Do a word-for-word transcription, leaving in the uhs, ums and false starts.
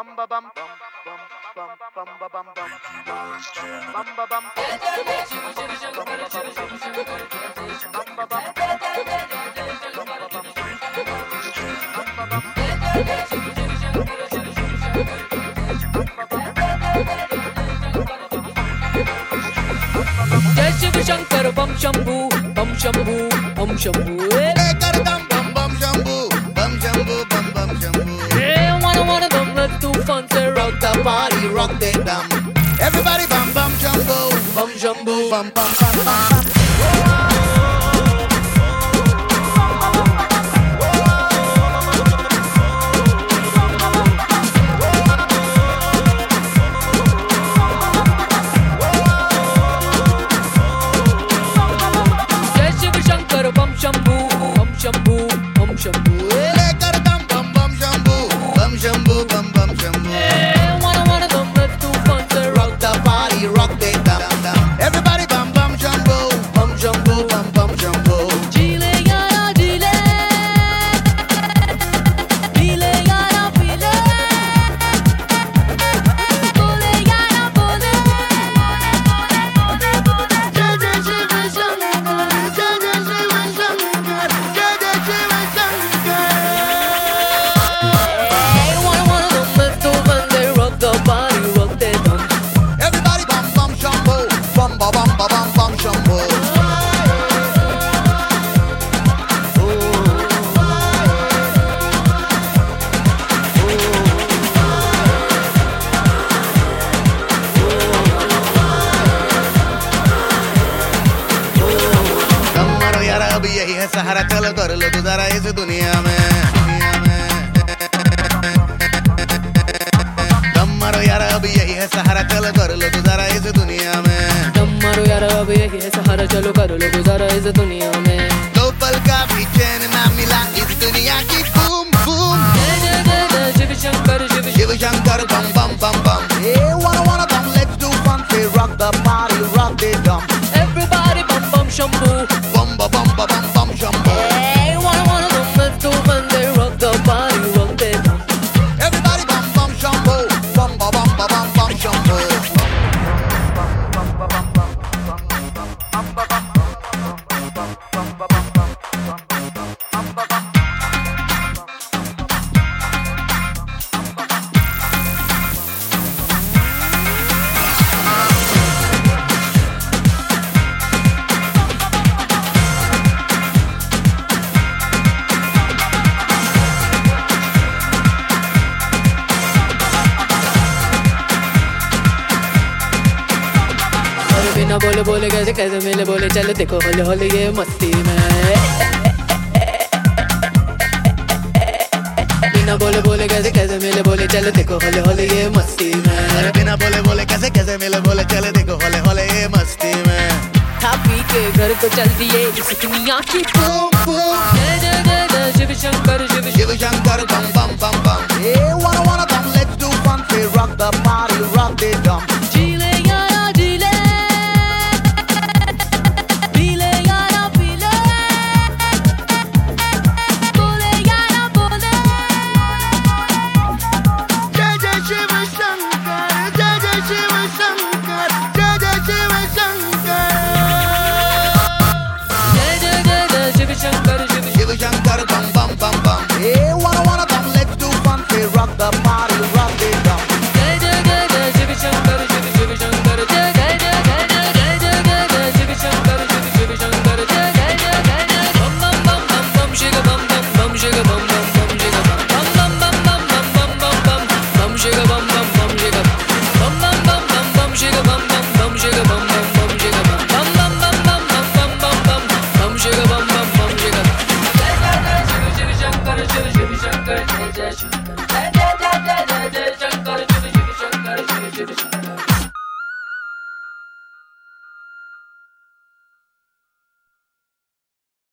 जय शिव शंकर बम शंभू बम शंभू बम शंभू कर दम बम बम शंभू बम शंभू बम बम Shambhu one one of them let's do fun to rock the party rock the dum everybody bum bum shamboo bum shamboo bum bum bum bum जय शिव शंकर बम शंभू बम शंभू बम शंभू कर दम बम बम Shambhu bum shamboo bum bum shamboo one one of them let's do fun to rock the party rock the dum dum everybody bum bum shamboo bum shamboo bum bum shamboo जीले यारा जीले जीले यारा पीले बोले यारा बोले जय जय शिव शंकर जय जय शिव शंकर जय जय Shiv Shankar one one of them let's do fun to rock the party rock the dum everybody bum bum shamboo bum bum bum bum bum shamboo अब यही है सहारा चलो कर लो गुजारा इस दुनिया में दुनिया में दम मारो यार अब यही है सहारा चलो कर लो गुजारा इस दुनिया में दम मारो यार अब यही है सहारा चलो कर लो गुजारा इस दुनिया में दो पल का भी चैन ना मिला इस दुनिया की बूम बूम जय जय जय जय शिव शंकर शिव शिव शंकर बम बम बम बम hey wanna wanna bum let's do fun say rock the party rock the dum everybody bum bum shamboo bum bum bum bum bum shamboo hey one one of them let's do fun they rock the party rock the dum everybody bum bum shamboo bum bum bum bum bum shamboo बिना बोले बोले कैसे कैसे मिले बोले चल देखो होले होले ये मस्ती में बिना बोले बोले कैसे कैसे मिले बोले चल देखो होले होले ये मस्ती में बिना बोले बोले कैसे कैसे मिले बोले चले देखो होले होले ये मस्ती में खा पी के घर को चल दिए इस दुनिया की बूम बूम जय जय जय जय शिव शंकर शिव शिव शंकर बम बम बम बम hey wanna wanna bum let's do fun say rock the party rock the dum